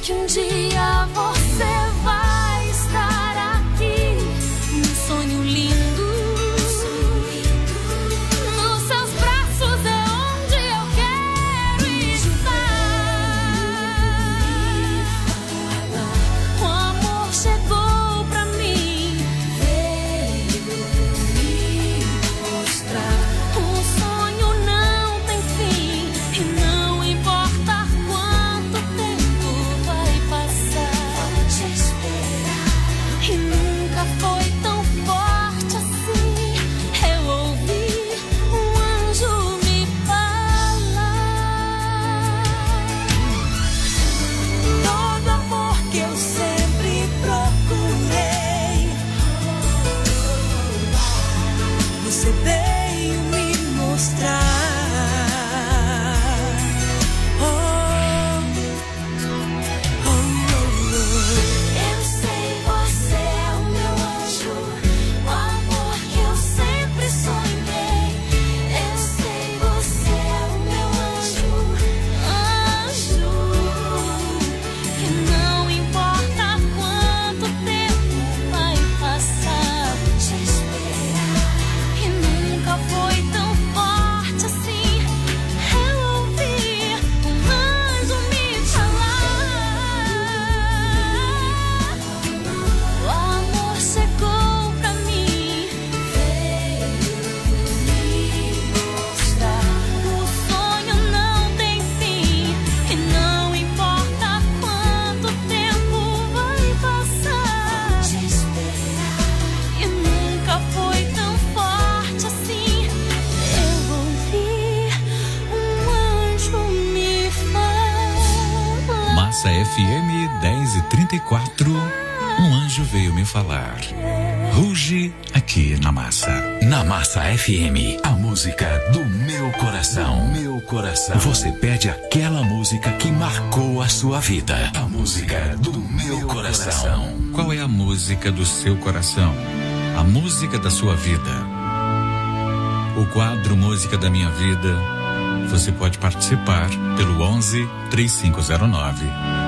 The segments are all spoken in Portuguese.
que um dia você vai estar aqui. Um sonho lindo. Nos seus braços é onde eu quero estar. O amor chegou pra mim, veio me mostrar. O sonho não tem fim e não importa quanto tempo vai passar. Pode esperar. E nunca foi tão forte assim. Eu ouvi um anjo me falar. Todo amor que eu sempre procurei, você veio me mostrar. Eu sei, você é o meu anjo, o amor que eu sempre sonhei. Eu sei, você é o meu anjo, que não importa quanto tempo vai passar. Te esperar. E nunca foi tão forte assim. Eu ouvi um anjo me falar. O amor chegou pra mim, veio me mostrar. O sonho não tem fim e não importa quanto tempo vai passar. Te esperar. E nunca foi tão forte assim. Eu ouvi um anjo me falar. Massa FM 10h34. Um anjo veio me falar. Ruge aqui na Massa. Na Massa FM, a música do meu coração. Meu coração. Você pede aquela música que marcou a sua vida. A música do meu coração. Qual é a música do seu coração? A música da sua vida. O quadro Música da Minha Vida. Você pode participar pelo 11 3509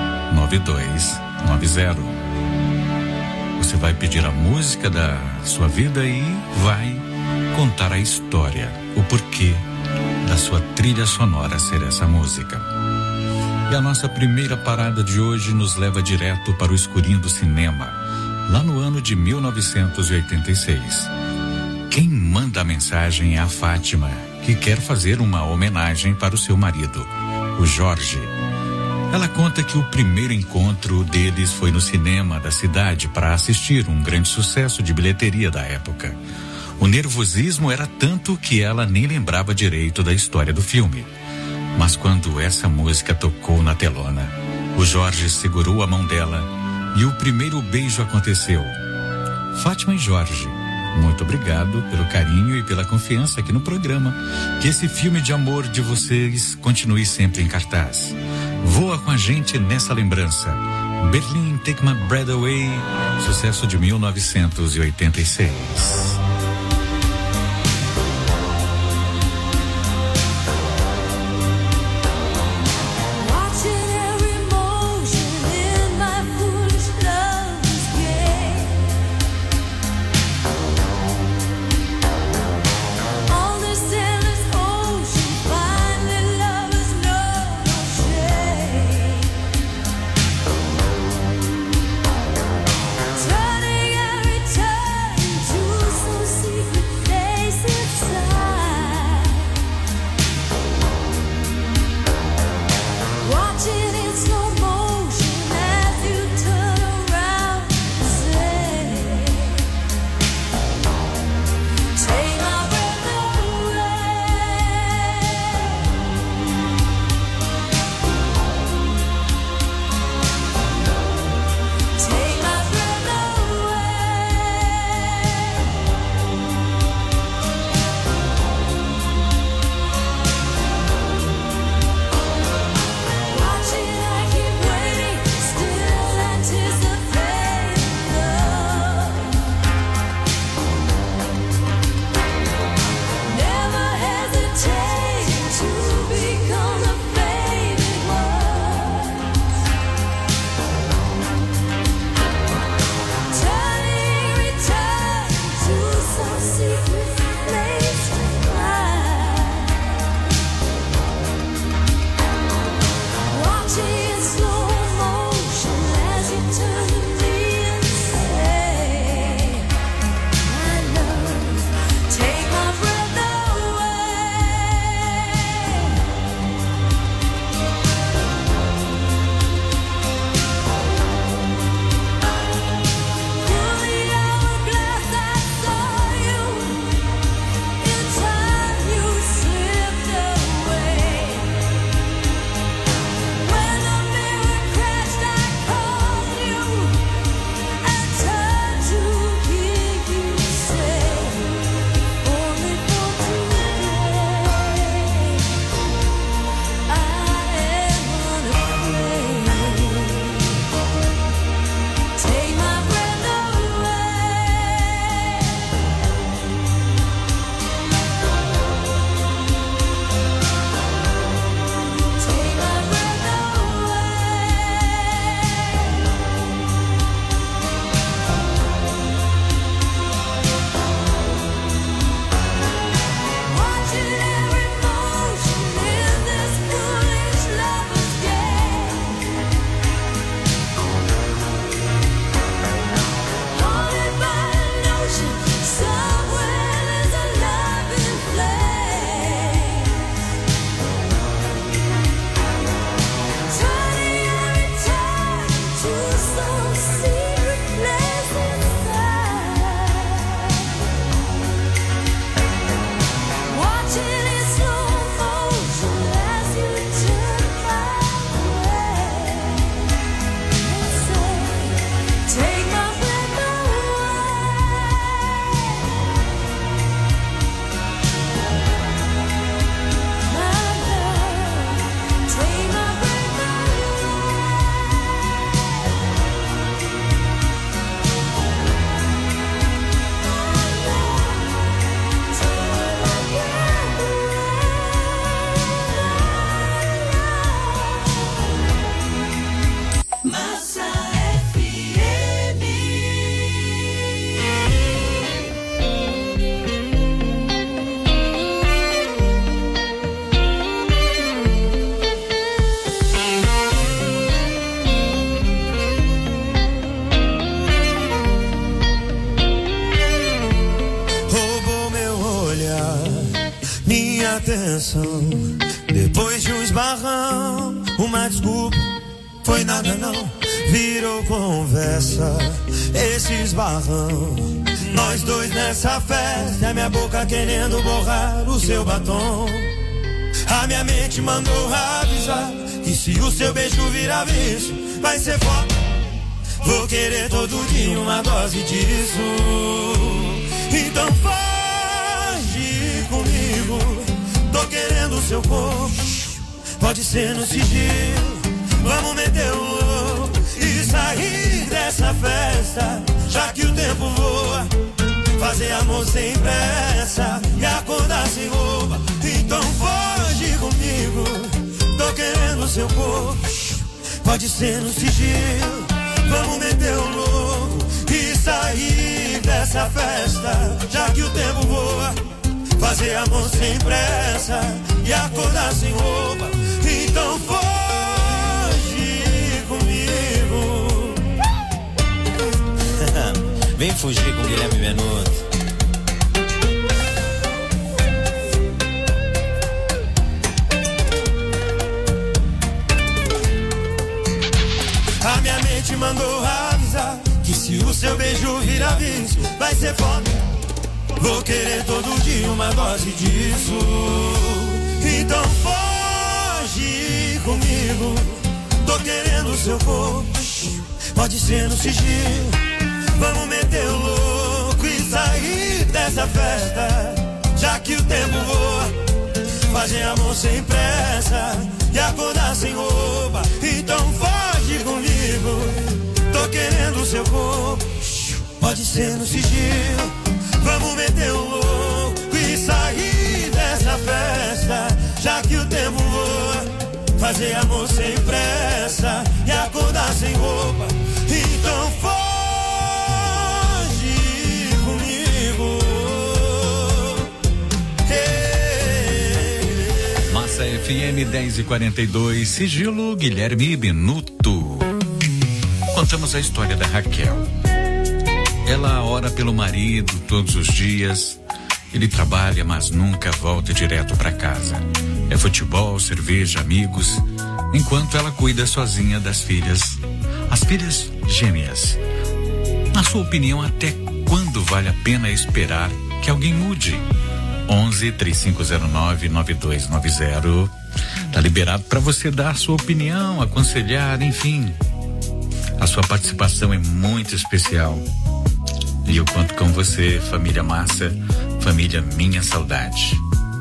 9290. Você vai pedir a música da sua vida e vai contar a história, o porquê da sua trilha sonora ser essa música. E a nossa primeira parada de hoje nos leva direto para o escurinho do cinema, lá no ano de 1986. Quem manda a mensagem é a Fátima, que quer fazer uma homenagem para o seu marido, o Jorge. Ela conta que o primeiro encontro deles foi no cinema da cidade para assistir um grande sucesso de bilheteria da época. O nervosismo era tanto que ela nem lembrava direito da história do filme. Mas quando essa música tocou na telona, o Jorge segurou a mão dela e o primeiro beijo aconteceu. Fátima e Jorge, muito obrigado pelo carinho e pela confiança aqui no programa. Que esse filme de amor de vocês continue sempre em cartaz. Voa com a gente nessa lembrança. Berlim, Take My Breath Away, sucesso de 1986. Turning every turn to atenção. Depois de um esbarrão, uma desculpa, foi nada não, virou conversa. Esse esbarrão, nós dois nessa festa, minha boca querendo borrar o seu batom. A minha mente mandou avisar que se o seu beijo virar vício, vai ser foda. Vou querer todo dia uma dose disso. Então foge comigo, tô querendo o seu corpo. Pode ser no sigilo, vamos meter o louco e sair dessa festa, já que o tempo voa. Fazer amor sem pressa e acordar sem roupa. Então foge comigo, tô querendo o seu corpo. Pode ser no sigilo, vamos meter o louco e sair dessa festa, já que o tempo voa. Fazer amor sem pressa e acordar sem roupa. Então foge comigo. Vem fugir com Guilherme Benuto. A minha mente mandou avisar que se o seu beijo virar vício, vai ser foda. Vou querer todo dia uma dose disso. Então foge comigo, tô querendo o seu corpo. Pode ser no sigilo, vamos meter o louco e sair dessa festa, já que o tempo voa. Fazer amor sem pressa e acordar sem roupa. Então foge comigo, tô querendo o seu corpo. Pode ser no sigilo, vamos meter o louco e sair dessa festa, já que o tempo voa. Fazer amor sem pressa e acordar sem roupa. Então foge comigo. Massa FM 10h42, sigilo Guilherme Benuto. Contamos a história da Raquel. Ela ora pelo marido todos os dias. Ele trabalha, mas nunca volta direto para casa. É futebol, cerveja, amigos, enquanto ela cuida sozinha das filhas. As filhas gêmeas. Na sua opinião, até quando vale a pena esperar que alguém mude? 11-3509-9290. Tá liberado para você dar a sua opinião, aconselhar, enfim. A sua participação é muito especial. E eu conto com você, família Massa, família Minha Saudade.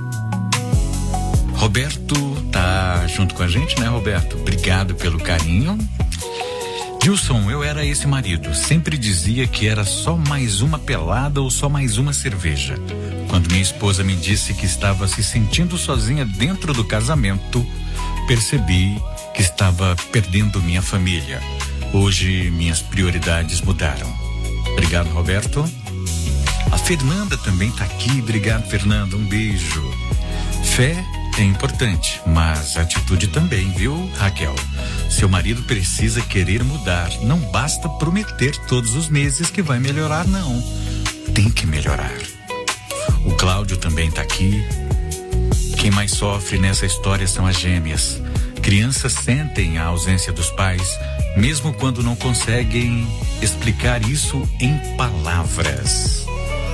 Roberto tá junto com a gente, né, Roberto? Obrigado pelo carinho. Gilson, eu era esse marido. Sempre dizia que era só mais uma pelada ou só mais uma cerveja. Quando minha esposa me disse que estava se sentindo sozinha dentro do casamento, percebi que estava perdendo minha família. Hoje minhas prioridades mudaram. Obrigado, Roberto. A Fernanda também tá aqui. Obrigado, Fernanda. Um beijo. Fé é importante, mas atitude também, viu, Raquel? Seu marido precisa querer mudar. Não basta prometer todos os meses que vai melhorar, não. Tem que melhorar. O Cláudio também tá aqui. Quem mais sofre nessa história são as gêmeas. Crianças sentem a ausência dos pais, mesmo quando não conseguem explicar isso em palavras.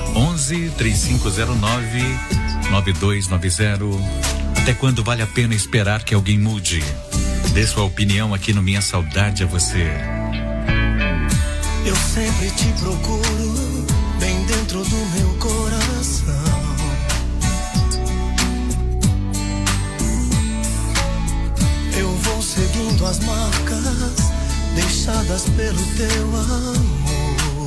11-3509-9290. Até quando vale a pena esperar que alguém mude? Dê sua opinião aqui no Minha Saudade a você. Eu sempre te procuro bem dentro do meu coração. Eu vou seguindo as marcas deixadas pelo teu amor.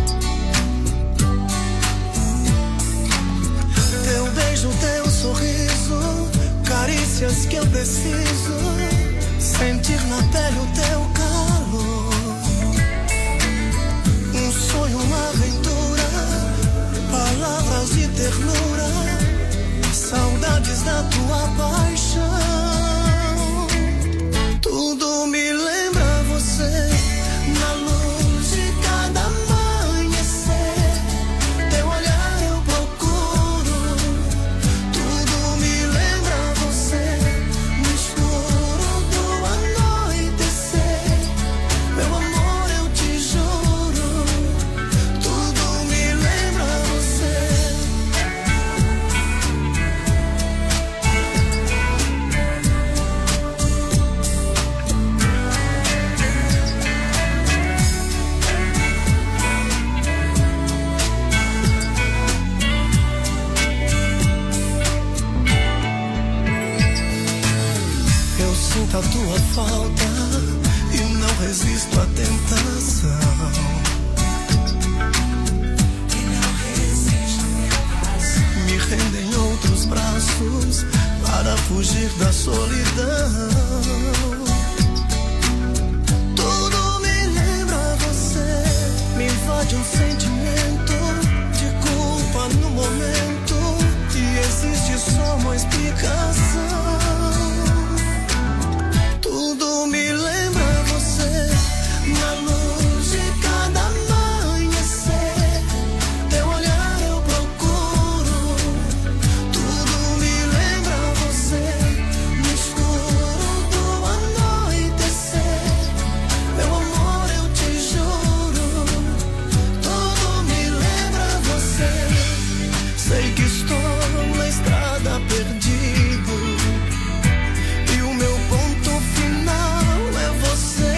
Teu beijo, teu sorriso, carícias que eu preciso sentir na pele o teu calor. Um sonho, uma aventura, palavras de ternura, saudades da tua paixão. Tudo me lembra você na luz de cada amanhecer. Teu olhar eu procuro. Tudo me lembra falta e não resisto à tentação. Me rendo em outros braços para fugir da solidão. Tudo me lembra você, me invade um sentimento de culpa no momento e existe só uma explicação. Tudo me lembra você, na luz de cada amanhecer, teu olhar eu procuro. Tudo me lembra você, no escuro do anoitecer, meu amor eu te juro. Tudo me lembra você, sei que estou na estrada perdido e o meu ponto final é você,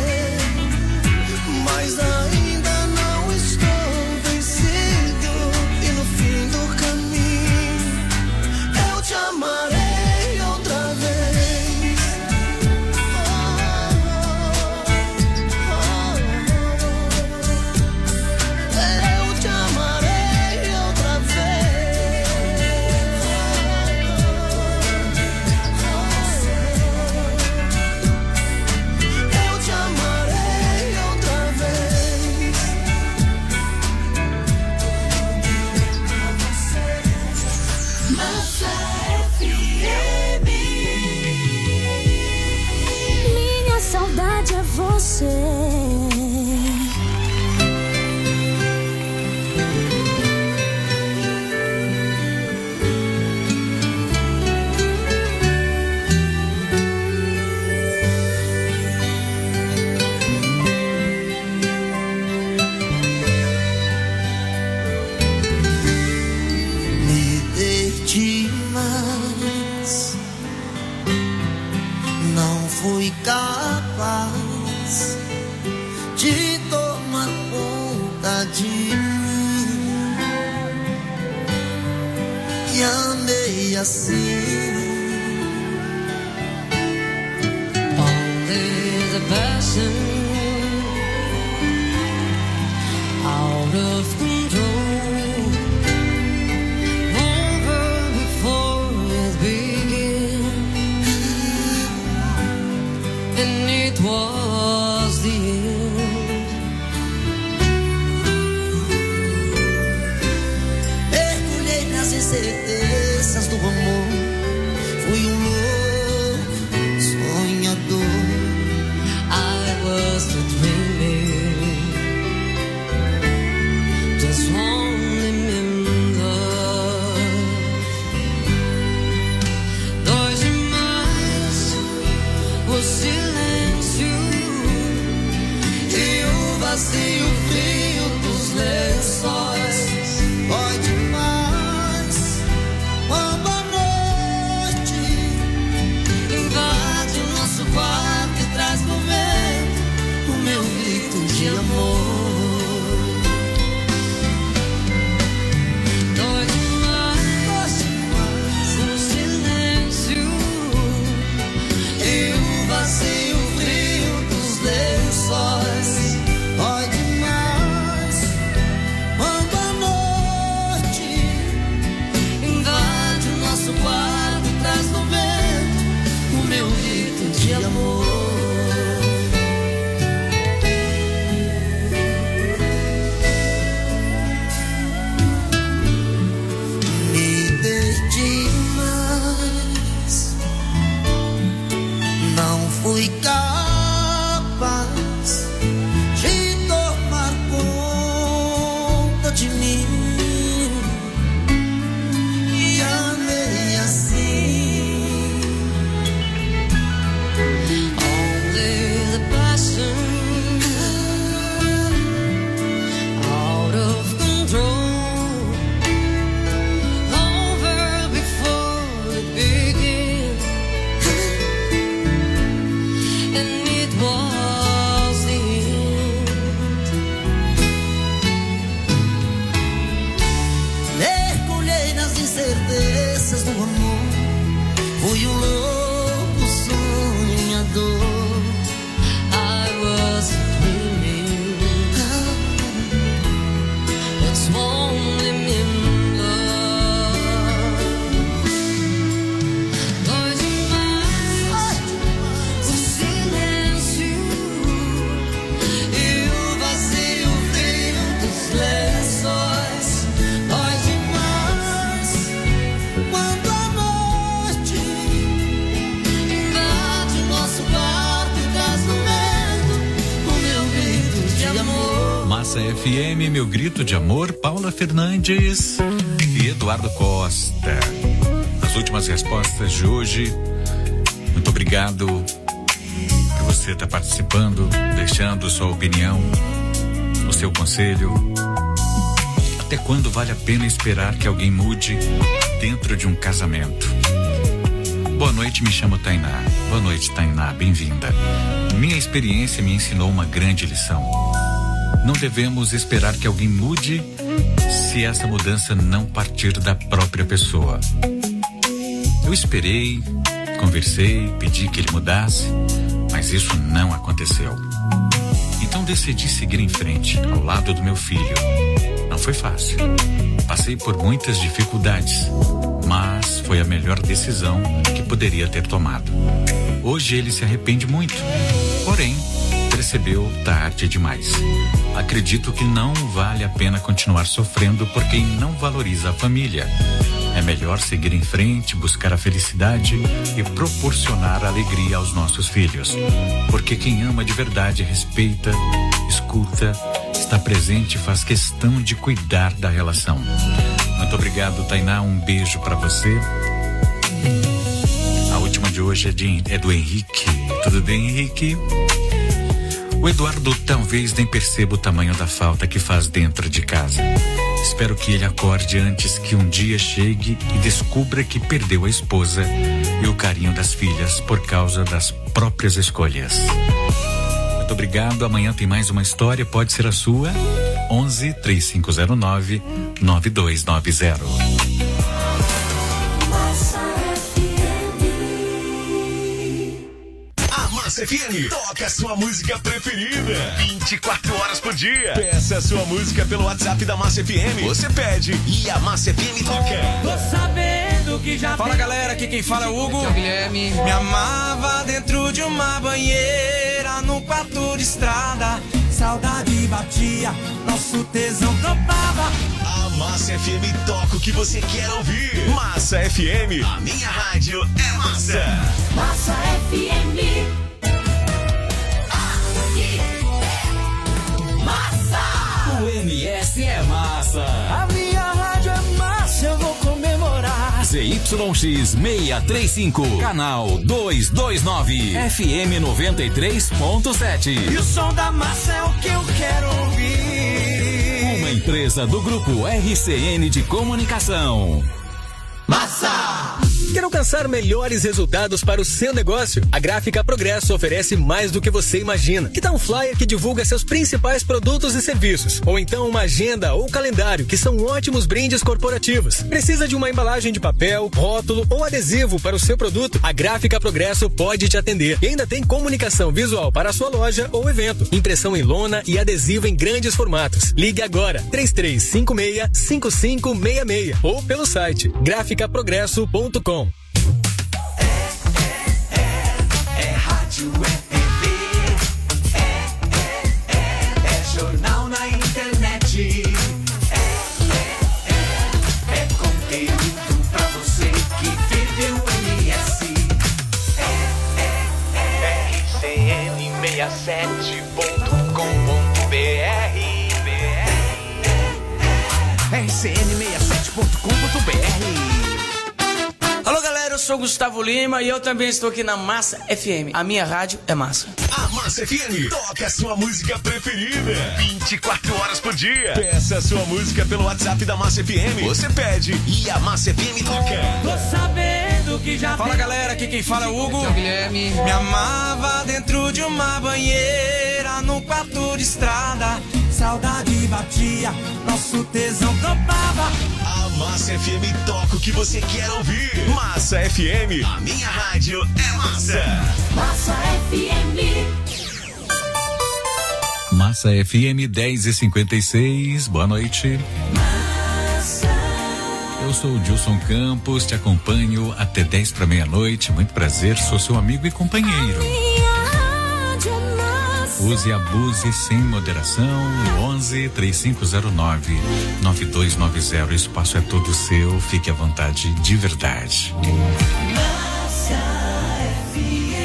mas ainda não estou vencido e no fim do caminho eu te amarei outra vez. Eu te amarei outra vez. Eu te amarei outra vez. Massa FM. Minha saudade é você. Me dei demais, não fui capaz de tomar conta de mim. E amei assim. There's a passion out of control over before it begins, and it was the end. Mergulhei nas incertezas do amor, fui um louco sonhador. I was a dreaming, just wanting in love. Dói demais o silêncio e o vazio frio dos lençóis. Dói demais quando a noite Invade o nosso quarto e traz no vento o meu grito de amor. Dói demais o silêncio e o vazio frio dos lençóis. dói demais quando a noite Invade o nosso quarto e traz no vento o meu grito de amor. Massa FM, meu grito de amor, Paula Fernandes e Eduardo Costa. As últimas respostas de hoje. Muito obrigado por você estar participando, deixando sua opinião, o seu conselho. Até quando vale a pena esperar que alguém mude dentro de um casamento? Boa noite, me chamo Tainá. Boa noite, Tainá, bem-vinda. Minha experiência me ensinou uma grande lição. Não devemos esperar que alguém mude se essa mudança não partir da própria pessoa. Eu esperei, conversei, pedi que ele mudasse, mas isso não aconteceu. Então decidi seguir em frente, ao lado do meu filho. Não foi fácil. Passei por muitas dificuldades, mas foi a melhor decisão que poderia ter tomado. Hoje ele se arrepende muito, porém percebeu tarde demais. Acredito que não vale a pena continuar sofrendo por quem não valoriza a família. É melhor seguir em frente, buscar a felicidade e proporcionar alegria aos nossos filhos. Porque quem ama de verdade respeita, escuta, está presente e faz questão de cuidar da relação. Muito obrigado, Tainá. Um beijo pra você. A última de hoje é do Henrique. Tudo bem, Henrique? O Eduardo talvez nem perceba o tamanho da falta que faz dentro de casa. Espero que ele acorde antes que um dia chegue e descubra que perdeu a esposa e o carinho das filhas por causa das próprias escolhas. Muito obrigado. Amanhã tem mais uma história, pode ser a sua. 11 3509 9290. Massa FM, toca a sua música preferida 24 horas por dia. Peça a sua música pelo WhatsApp da Massa FM. Você pede e a Massa FM toca. Tô sabendo que já. Fala galera, aqui quem fala é o Hugo. Aqui é o Guilherme. Me amava dentro de uma banheira, no quarto de estrada. Saudade batia, nosso tesão topava. A Massa FM toca o que você quer ouvir. Massa FM, a minha rádio é massa. Massa FM. O MS é massa. A minha rádio é massa, eu vou comemorar. ZYX 635, canal 229, FM 93.7. E o som da massa é o que eu quero ouvir. Uma empresa do grupo RCN de Comunicação. Massa! Quer alcançar melhores resultados para o seu negócio? A Gráfica Progresso oferece mais do que você imagina. Que tal um flyer que divulga seus principais produtos e serviços? Ou então uma agenda ou calendário, que são ótimos brindes corporativos. Precisa de uma embalagem de papel, rótulo ou adesivo para o seu produto? A Gráfica Progresso pode te atender. E ainda tem comunicação visual para a sua loja ou evento. Impressão em lona e adesivo em grandes formatos. Ligue agora, 3356-5566 ou pelo site graficaprogresso.com. É rádio, é TV, é jornal na internet, é conteúdo pra você que vive o MS. RCN67.com.br RCN67.com.br. Alô galera, eu sou Gustavo Lima e eu também estou aqui na Massa FM. A minha rádio é massa. A Massa FM toca a sua música preferida 24 horas por dia. Peça a sua música pelo WhatsApp da Massa FM. Você pede e a Massa FM toca. Tô sabendo que já. Fala galera, aqui quem fala é o Hugo. Aqui é o Guilherme. Me amava dentro de uma banheira, no quarto de estrada. Saudade batia, nosso tesão topava. A Massa FM toca o que você quer ouvir. Massa FM, a minha rádio é massa. Massa FM. Massa FM 10h56, boa noite. Eu sou o Dilson Campos, te acompanho até 10 para meia-noite. Muito prazer, sou seu amigo e companheiro. Use e abuse sem moderação. 11 3509 9290. O espaço é todo seu. Fique à vontade de verdade.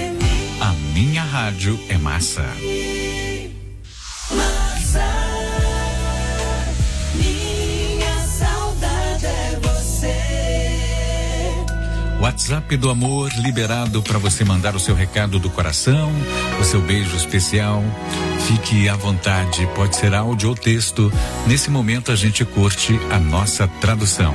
A minha rádio é massa. Massa. WhatsApp do Amor liberado para você mandar o seu recado do coração, o seu beijo especial. Fique à vontade, pode ser áudio ou texto. Nesse momento a gente curte a nossa tradução.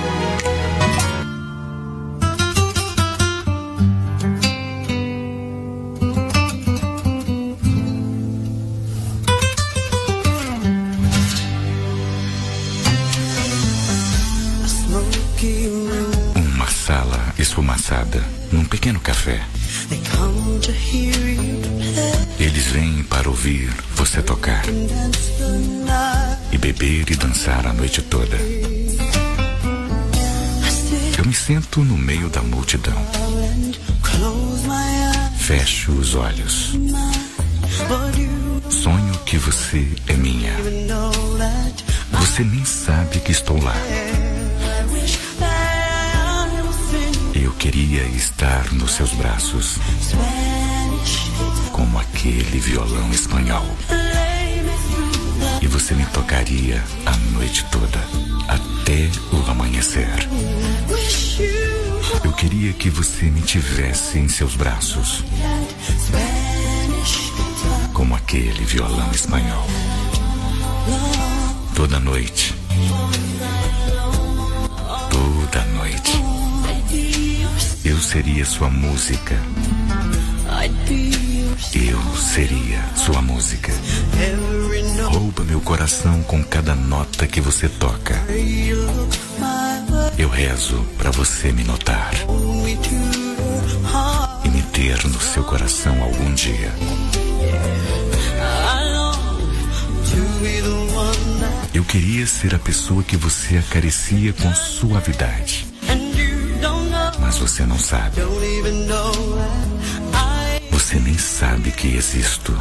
Esfumaçada num pequeno café. Eles vêm para ouvir você tocar e beber e dançar a noite toda. Eu me sento no meio da multidão. Fecho os olhos. Sonho que você é minha. Você nem sabe que estou lá. Eu queria estar nos seus braços, como aquele violão espanhol. E você me tocaria a noite toda, até o amanhecer. Eu queria que você me tivesse em seus braços, como aquele violão espanhol. Toda noite. Toda noite. Eu seria sua música. Eu seria sua música. Rouba meu coração com cada nota que você toca. Eu rezo pra você me notar e me ter no seu coração algum dia. Eu queria ser a pessoa que você acaricia com suavidade. Mas você não sabe. Você nem sabe que existo.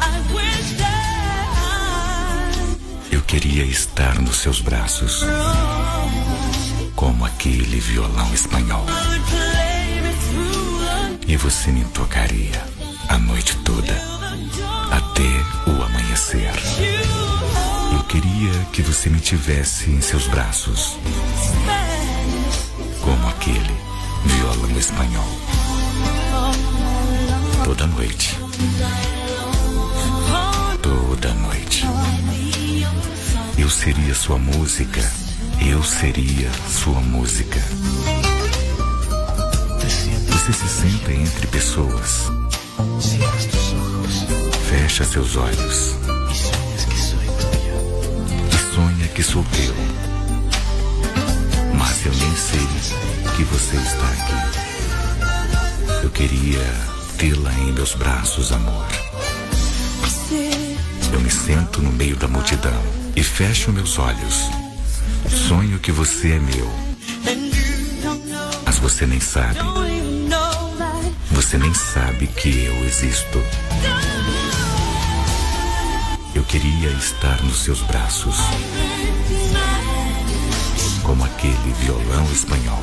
Eu queria estar nos seus braços, como aquele violão espanhol. E você me tocaria a noite toda, até o amanhecer. Eu queria que você me tivesse em seus braços, como aquele violão espanhol. Toda noite. Toda noite. Eu seria sua música. Eu seria sua música. Você se senta entre pessoas. Fecha seus olhos e sonha que sou teu. Mas eu nem sei que você está aqui. Eu queria tê-la em meus braços, amor. Eu me sento no meio da multidão e fecho meus olhos. Sonho que você é meu. Mas você nem sabe. Você nem sabe que eu existo. Eu queria estar nos seus braços, como aquele violão espanhol.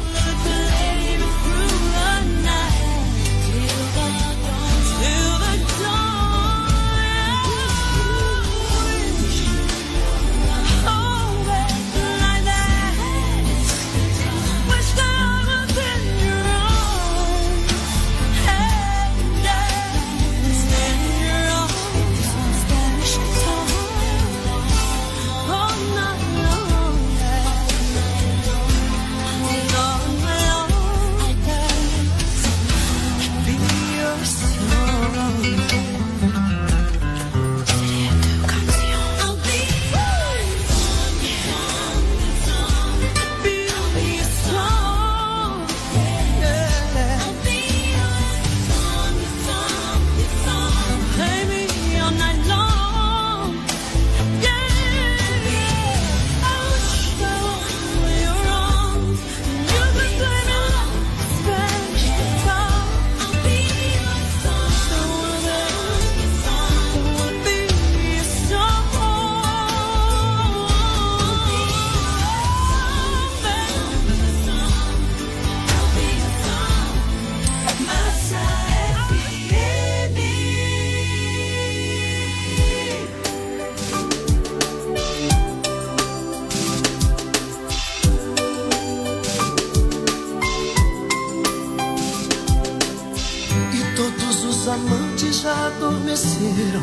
já adormeceram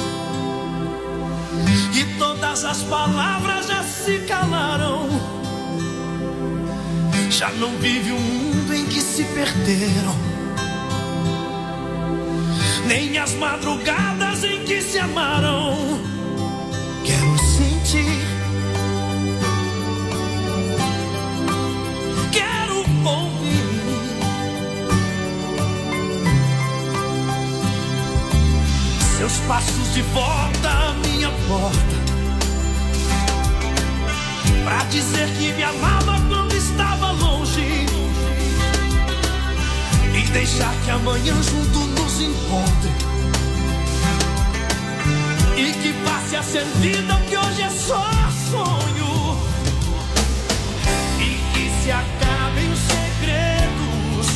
e todas as palavras já se calaram. Já não vive um mundo em que se perderam, nem as madrugadas em que se amaram. Quero sentir, quero ouvir seus passos de volta à minha porta, pra dizer que me amava quando estava longe, e deixar que amanhã junto nos encontre, e que passe a ser vida o que hoje é só sonho, e que se acabem os segredos,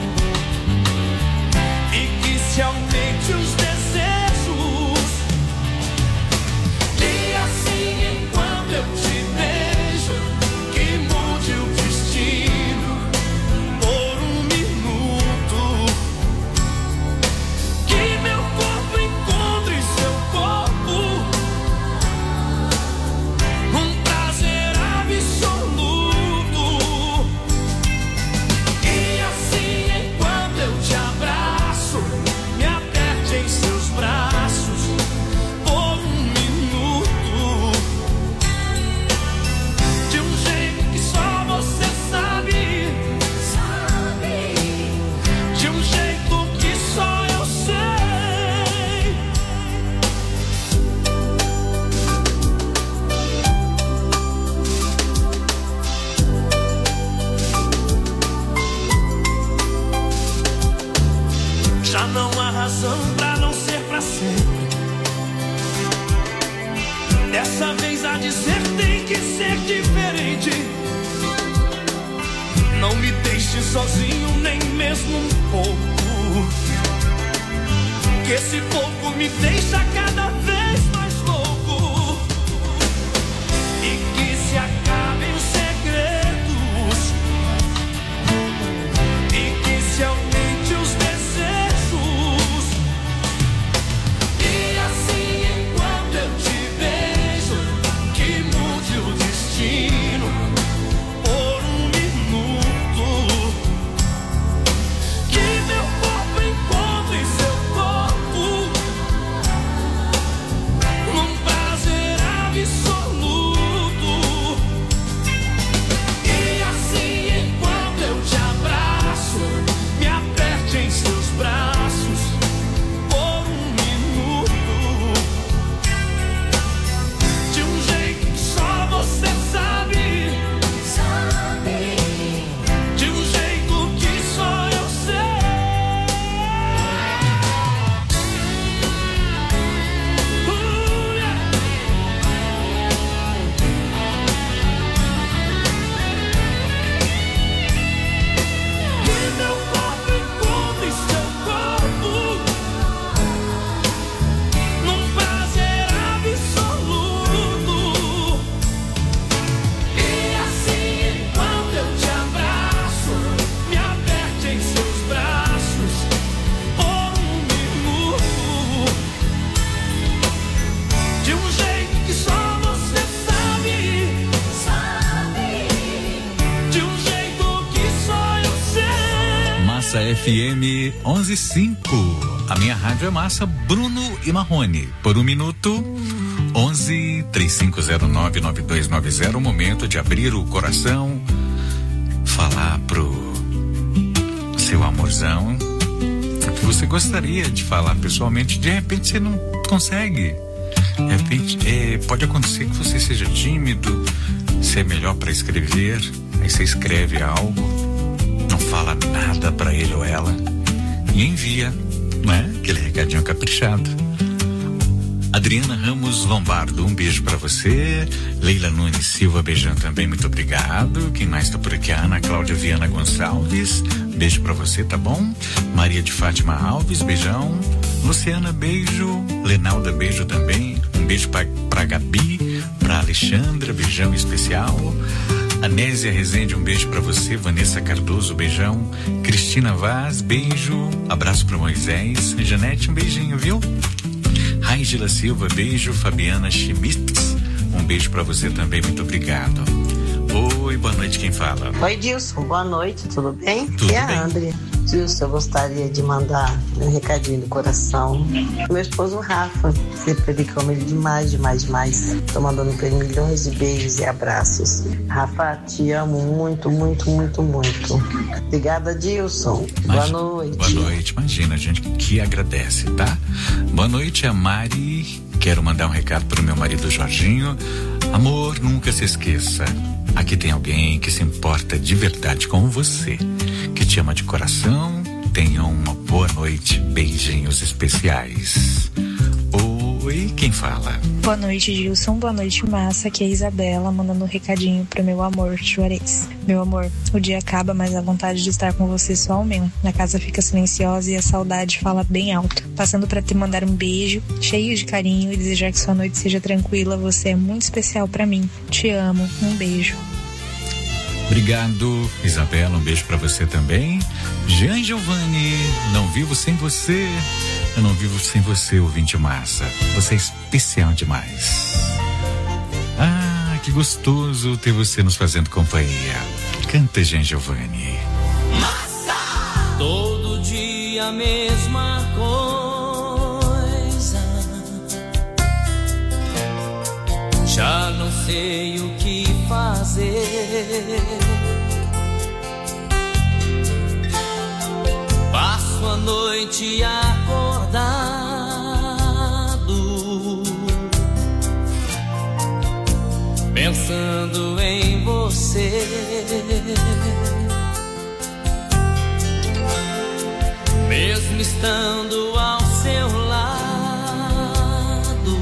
e que se aumente os desejos, e assim enquanto eu te beijo, que mude o destino por um minuto, que meu corpo encontre seu corpo, um prazer absoluto, e assim enquanto eu te abraço, me aperte em seus braços por um minuto, de um jeito que só você sabe, de um jeito que só eu sei. Já não há razão pra não ser pra sempre. Dessa vez a dizer tem que ser diferente. Não me deixe sozinho nem mesmo um pouco, que esse pouco me deixa cada vez mais louco, e que se acabem os segredos, e que se aumente os desejos, e assim enquanto eu te beijo, que mude o destino por um minuto, que meu corpo encontre seu corpo, num prazer absoluto, e assim enquanto eu te abraço, me aperte em seus braços por um minuto, de um jeito que só você sabe, de um jeito que só eu sei. Yeah. Que meu corpo encontre seu corpo, num prazer absoluto, e assim enquanto eu te abraço, me aperte em seus braços por um minuto, de um jeito que só você sabe, de um jeito que só eu sei. Massa FM 115. A minha rádio é Massa, Bruno e Marrone. Por um minuto, 11-3509-9290. O momento de abrir o coração, falar pro seu amorzão o que você gostaria de falar pessoalmente. De repente você não consegue. De repente, pode acontecer que você seja tímido, se é melhor para escrever. Aí você escreve algo, não fala nada para ele ou ela e envia, não é? Aquele recadinho caprichado. Adriana Ramos Lombardo, um beijo pra você. Leila Nunes Silva, beijão também, muito obrigado. Quem mais tá por aqui? A Ana Cláudia Viana Gonçalves, beijo pra você, tá bom? Maria de Fátima Alves, beijão. Luciana, beijo. Lenalda, beijo também. Um beijo pra Gabi, pra Alexandra, beijão especial. Anésia Rezende, um beijo pra você. Vanessa Cardoso, beijão. Cristina Vaz, beijo. Abraço pra Moisés. Janete, um beijinho, viu? Raigila Silva, beijo. Fabiana Schmitz, um beijo pra você também, muito obrigado. Oi, boa noite, quem fala? Oi, Dilson, boa noite, tudo bem? Tudo é a bem. André. Dilson, eu gostaria de mandar um recadinho do coração pro meu esposo Rafa. Sempre dedicamos ele demais. Tô mandando pra ele milhões de beijos e abraços. Rafa, te amo muito. Obrigada, Dilson. Boa noite. Boa noite, imagina, a gente que agradece, tá? Boa noite, a Mari. Quero mandar um recado pro meu marido Jorginho. Amor, nunca se esqueça. Aqui tem alguém que se importa de verdade com você, que te ama de coração. Tenha uma boa noite. Beijinhos especiais. Oi, quem fala? Boa noite, Gilson. Boa noite, Massa. Aqui é a Isabela, mandando um recadinho pro meu amor, Juarez. Meu amor, o dia acaba, mas a vontade de estar com você só aumenta. A casa fica silenciosa e a saudade fala bem alto. Passando pra te mandar um beijo, cheio de carinho, e desejar que sua noite seja tranquila. Você é muito especial pra mim. Te amo. Um beijo. Obrigado, Isabela, um beijo pra você também. Jean Giovanni, não vivo sem você. Eu não vivo sem você, ouvinte massa. Você é especial demais. Ah, que gostoso ter você nos fazendo companhia. Canta, Jean Giovanni. Massa! Todo dia a mesma coisa. Já não sei o que fazer. Passo a noite acordado, pensando em você. Mesmo estando ao seu lado,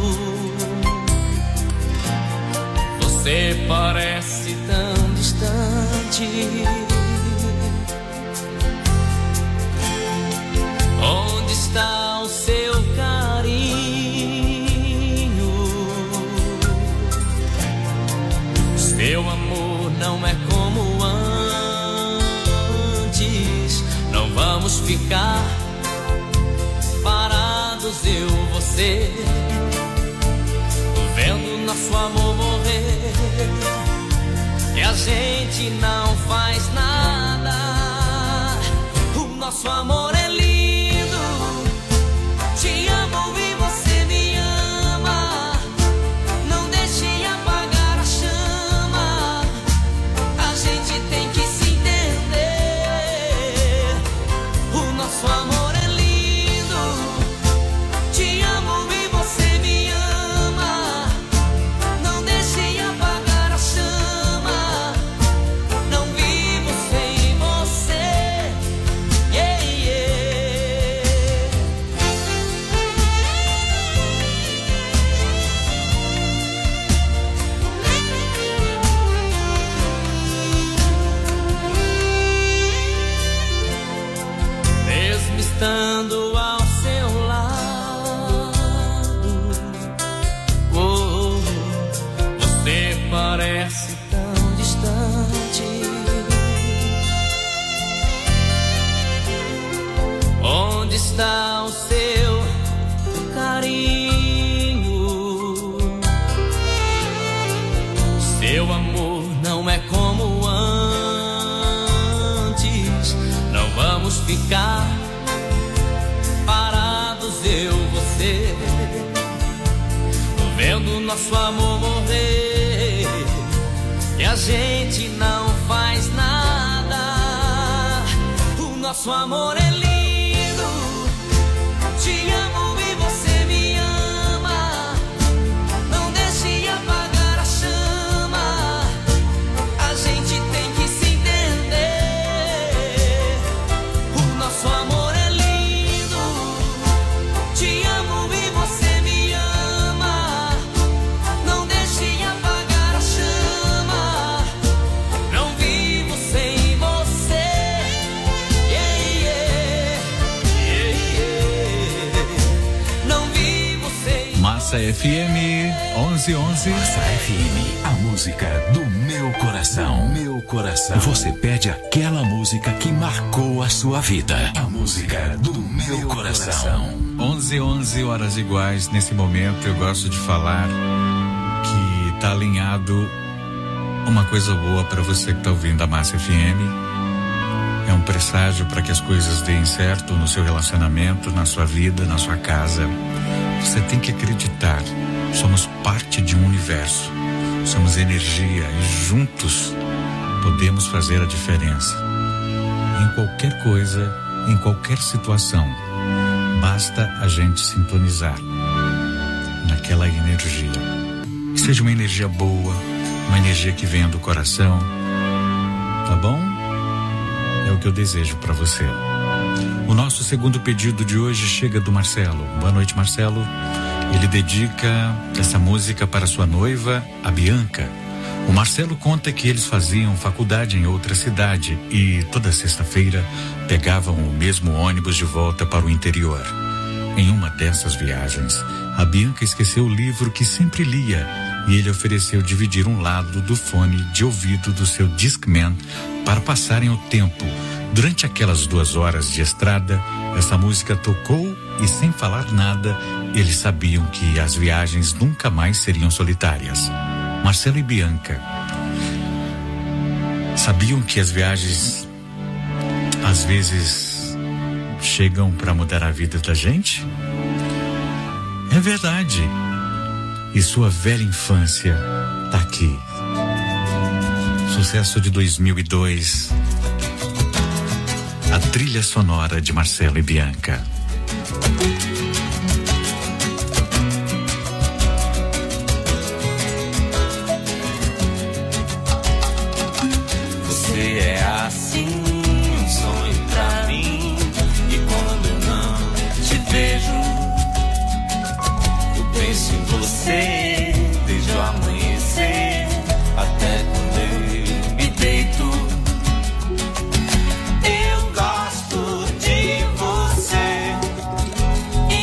você parece tão distante. Onde está o seu carinho? Seu amor não é como antes. Não vamos ficar parados, eu, você, vendo nosso amor morrer. E a gente não faz nada. O nosso amor é lindo. Te amo e você me ama. Não deixe apagar a chama. A gente tem que se entender. O nosso amor é lindo. Te amo e você me ama. Não deixe apagar a chama. Não vivo sem você. Yeah, yeah. Mesmo estando ao seu lado, oh, você parece tão distante. Onde está o seu carinho? Seu amor não é como antes. Não vamos ficar parados, eu, você, vendo nosso amor morrer. E a gente não faz nada. O nosso amor é lindo. Te amo e você me ama. Não deixe apagar a chama. A gente tem que se entender. O nosso amor é lindo. Te amo e você me ama. Não deixe apagar a chama. Não vivo sem você. Yeah, yeah. FM 1111. Massa FM, a música do meu coração. Meu coração. Você pede aquela música que marcou a sua vida. A música do meu coração. 11 horas iguais. Nesse momento eu gosto de falar que tá alinhado uma coisa boa para você que tá ouvindo a Massa FM. É um presságio para que as coisas deem certo no seu relacionamento, na sua vida, na sua casa. Você tem que acreditar. Somos parte de um universo. Somos energia e juntos podemos fazer a diferença. Em qualquer coisa, em qualquer situação, basta a gente sintonizar naquela energia. Que seja uma energia boa, uma energia que venha do coração. Tá bom? É o que eu desejo para você. O nosso segundo pedido de hoje chega do Marcelo. Boa noite, Marcelo. Ele dedica essa música para sua noiva, a Bianca. O Marcelo conta que eles faziam faculdade em outra cidade e toda sexta-feira pegavam o mesmo ônibus de volta para o interior. Em uma dessas viagens, a Bianca esqueceu o livro que sempre lia e ele ofereceu dividir um lado do fone de ouvido do seu Discman para passarem o tempo. Durante aquelas 2 horas de estrada, essa música tocou e, sem falar nada, eles sabiam que as viagens nunca mais seriam solitárias. Marcelo e Bianca sabiam que as viagens às vezes chegam para mudar a vida da gente? É verdade. E sua velha infância tá aqui. Sucesso de 2002. A trilha sonora de Marcelo e Bianca. Você é assim, um sonho pra mim. E quando eu não te vejo, eu penso em você desde o amanhecer até quando eu me deito. Eu gosto de você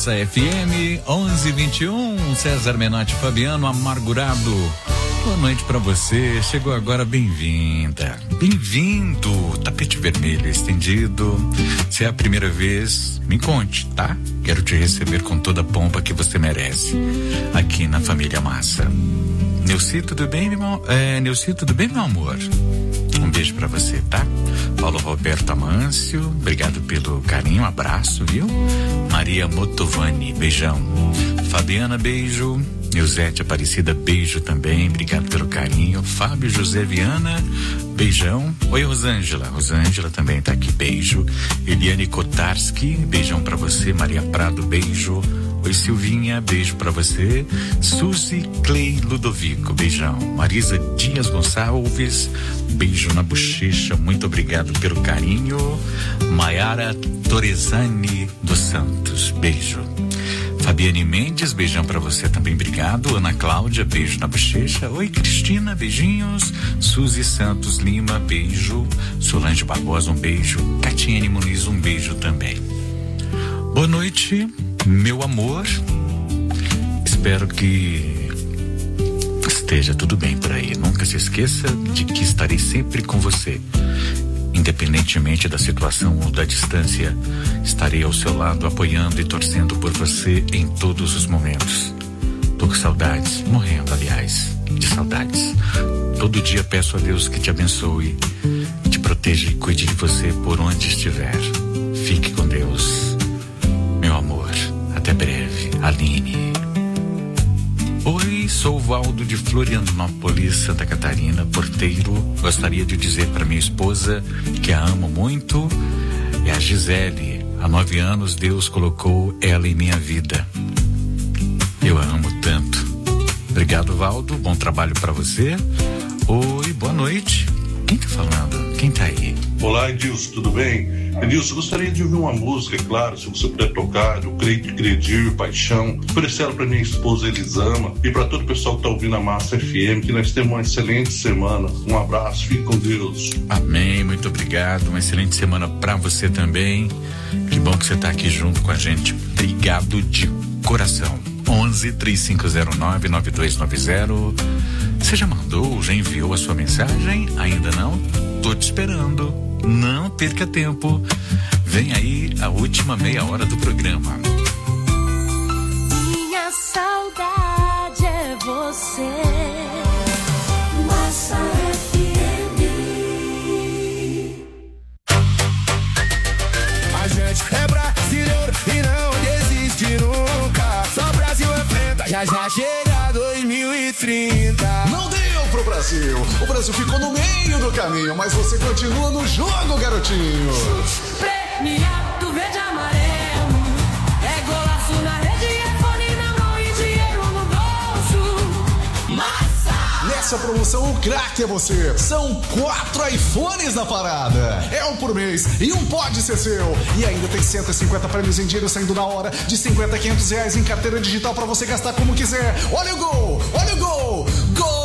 Massa FM 11:21. César Menotti, Fabiano Amargurado. Boa noite pra você. Chegou agora, bem-vinda. Bem-vindo. Tapete vermelho estendido. Se é a primeira vez, me conte, tá? Quero te receber com toda a pompa que você merece aqui na família Massa. Neuci, tudo bem, Neuci, tudo bem, meu amor? Um beijo pra você, tá? Paulo Roberto Amâncio, obrigado pelo carinho, abraço, viu? Maria Motovani, beijão. Fabiana, beijo. Eusete Aparecida, beijo também, obrigado pelo carinho. Fábio José Viana, beijão. Oi, Rosângela também tá aqui, beijo. Eliane Kotarski, beijão pra você. Maria Prado, beijo. Oi, Silvinha, beijo pra você. Suzy Clay Ludovico, beijão. Marisa Dias Gonçalves, beijo na bochecha, muito obrigado pelo carinho. Maiara Torezani dos Santos, beijo. Fabiane Mendes, beijão pra você também, obrigado. Ana Cláudia, beijo na bochecha. Oi, Cristina, beijinhos. Suzy Santos Lima, beijo. Solange Barbosa, um beijo. Catiane Muniz, um beijo também. Boa noite, meu amor. Espero que esteja tudo bem por aí. Nunca se esqueça de que estarei sempre com você. Independentemente da situação ou da distância, estarei ao seu lado apoiando e torcendo por você em todos os momentos. Tô com saudades, morrendo, aliás, de saudades. Todo dia peço a Deus que te abençoe, te proteja e cuide de você por onde estiver. Fique com Deus, meu amor. Até breve. Aline. Oi, sou o Valdo de Florianópolis, Santa Catarina, porteiro. Gostaria de dizer para minha esposa que a amo muito. É a Gisele. Há 9 anos Deus colocou ela em minha vida. Eu a amo tanto. Obrigado, Valdo. Bom trabalho para você. Oi, boa noite. Quem tá falando? Quem tá aí? Olá, Edilson, tudo bem? Edilson, gostaria de ouvir uma música, é claro, se você puder tocar, do Credir, Paixão. Oferecer ela para minha esposa Elisama e para todo o pessoal que tá ouvindo a Massa FM, que nós temos uma excelente semana. Um abraço, fique com Deus. Amém, muito obrigado. Uma excelente semana para você também. Que bom que você tá aqui junto com a gente. Obrigado de coração. 11-3509-9290. Você já mandou, já enviou a sua mensagem? Ainda não? Tô te esperando. Não perca tempo. Vem aí a última meia hora do programa. Minha saudade é você. Massa FM. A gente é brasileiro e não desiste nunca. Só o Brasil enfrenta. Já chega 2030. Não deu pro Brasil. O Brasil ficou no meio do caminho, mas você continua no jogo, garotinho. Premiado verde e amarelo. É golaço na rede, é fone na mão e dinheiro no bolso. Massa! Nessa promoção, o craque é você. São 4 iPhones na parada. É um por mês e um pode ser seu. E ainda tem 150 prêmios em dinheiro saindo na hora, de 50 a 500 reais em carteira digital pra você gastar como quiser. Olha o gol! Olha o gol! Gol!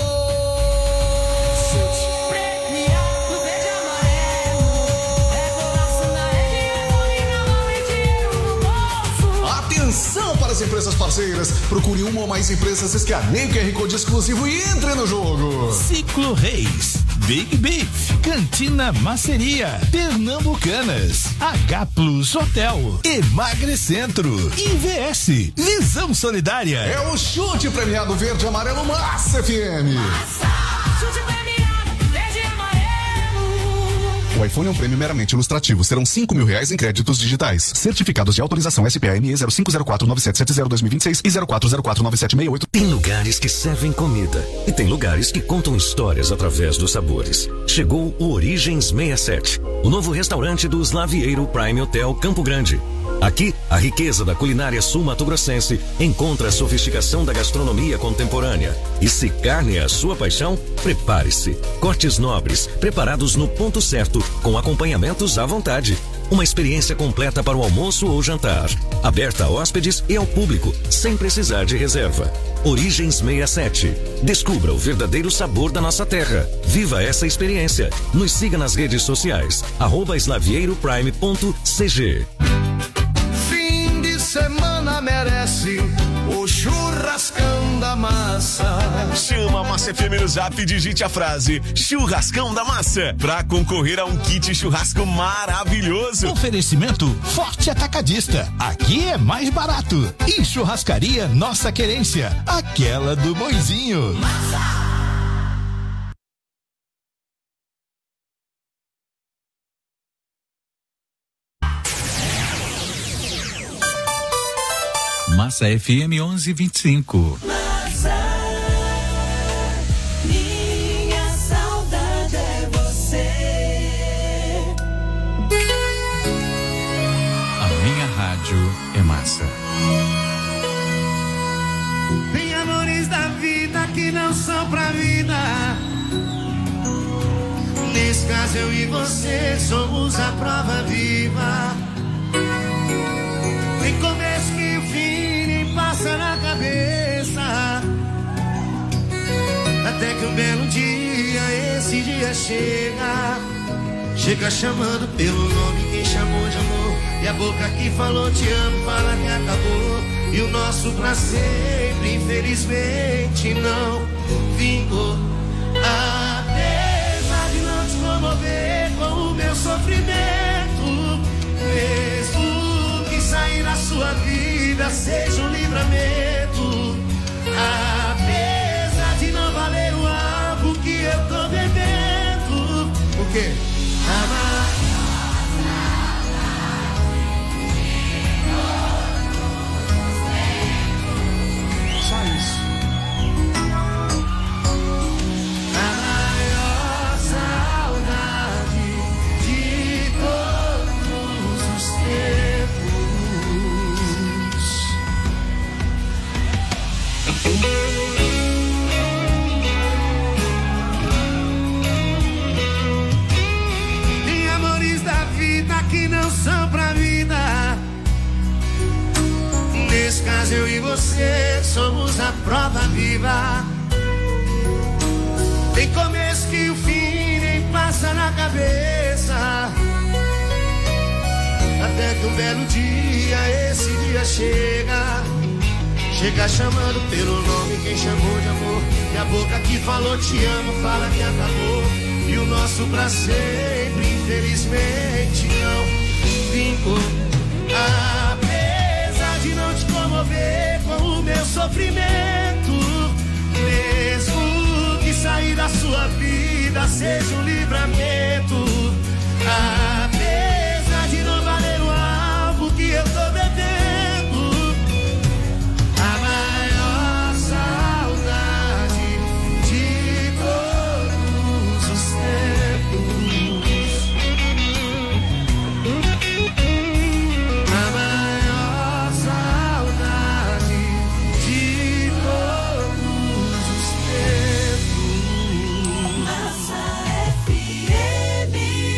Atenção para as empresas parceiras. Procure uma ou mais empresas, escaneie o QR Code exclusivo e entre no jogo. Ciclo Reis, Big Beef, Cantina Maceria, Pernambucanas, H Plus Hotel, Emagrecentro, IVS, Visão Solidária. É o chute premiado verde e amarelo Massa FM. Massa! Chute premiado verde e amarelo. O iPhone é um prêmio meramente ilustrativo. Serão R$5.000 em créditos digitais. Certificados de autorização SPA-ME 05049770-2026 e 04049768. Tem lugares que servem comida e tem lugares que contam histórias através dos sabores. Chegou o Origens 67, o novo restaurante do Slavieiro Prime Hotel Campo Grande. Aqui, a riqueza da culinária sul-mato-grossense encontra a sofisticação da gastronomia contemporânea. E se carne é a sua paixão, prepare-se. Cortes nobres, preparados no ponto certo, com acompanhamentos à vontade. Uma experiência completa para o almoço ou jantar. Aberta a hóspedes e ao público, sem precisar de reserva. Origens 67. Descubra o verdadeiro sabor da nossa terra. Viva essa experiência. Nos siga nas redes sociais. @slavieiro_prime.cg. Fim de semana, conhece o churrascão da massa. Chama a Massa FM no Zap e digite a frase Churrascão da Massa pra concorrer a um kit churrasco maravilhoso. Oferecimento Forte Atacadista. Aqui é mais barato. E Churrascaria Nossa Querência, aquela do Boizinho. Massa FM 1125. Minha saudade é você. A minha rádio é massa. Tem amores da vida que não são pra vida. Nesse caso eu e você somos a prova viva. Tem começo que o fim nem passa na cabeça. Até que um belo dia, esse dia chega. Chega chamando pelo nome quem chamou de amor. E a boca que falou te amo fala que acabou. E o nosso pra sempre, infelizmente, não vingou. Apesar de não te comover com o meu sofrimento, mesmo que sair da sua vida seja um livramento. Apesar de não valer o álcool que eu tô bebendo. O quê? Amar. Só isso. A maior saudade de todos os tempos. Tem amores da vida que não são pra vida. Nesse caso eu e você somos a prova viva. Tem começo que o fim nem passa na cabeça. Até que um belo dia, esse dia chega. Chega chamando pelo nome quem chamou de amor. E a boca que falou te amo fala que acabou. E o nosso pra sempre, infelizmente, não vingou. Apesar de não te comover com o meu sofrimento, mesmo que sair da sua vida seja um livramento. Apesar de não valer o álcool que eu tô bebendo, a maior saudade de todos os tempos. A maior saudade de todos os tempos. Massa FM.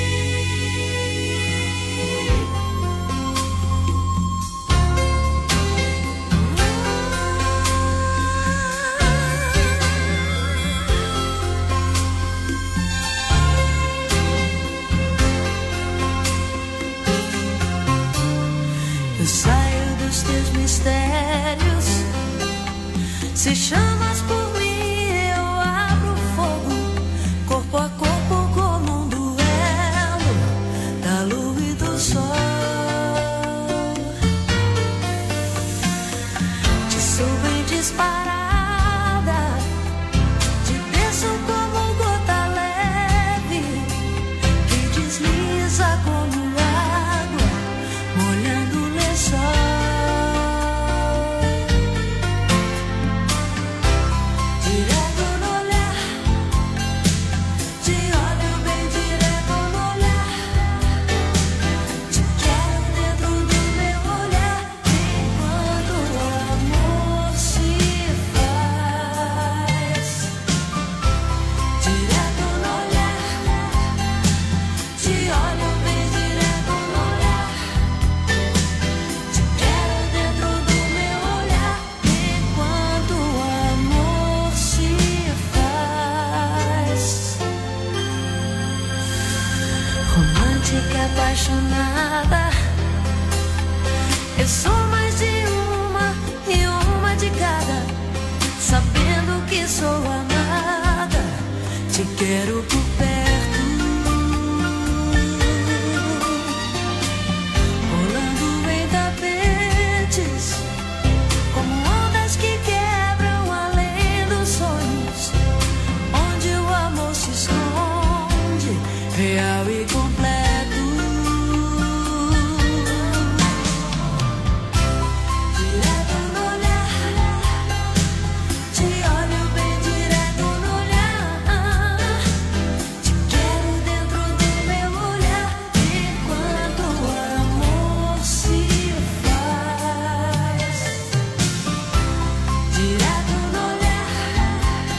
Eu saio dos teus mistérios. Se chamas por mim, eu abro fogo, corpo a corpo, como um duelo da lua e do sol. Te subo em disparada, te desço como gota leve que desliza como água, molhando o lençol. Direto no olhar, te olho bem direto no olhar. Te quero dentro do meu olhar, enquanto o amor se faz. Direto no olhar, te olho bem direto no olhar. Te quero dentro do meu olhar, enquanto o amor se faz. Romântica, apaixonada, eu sou mais de uma e sou amada, te quero por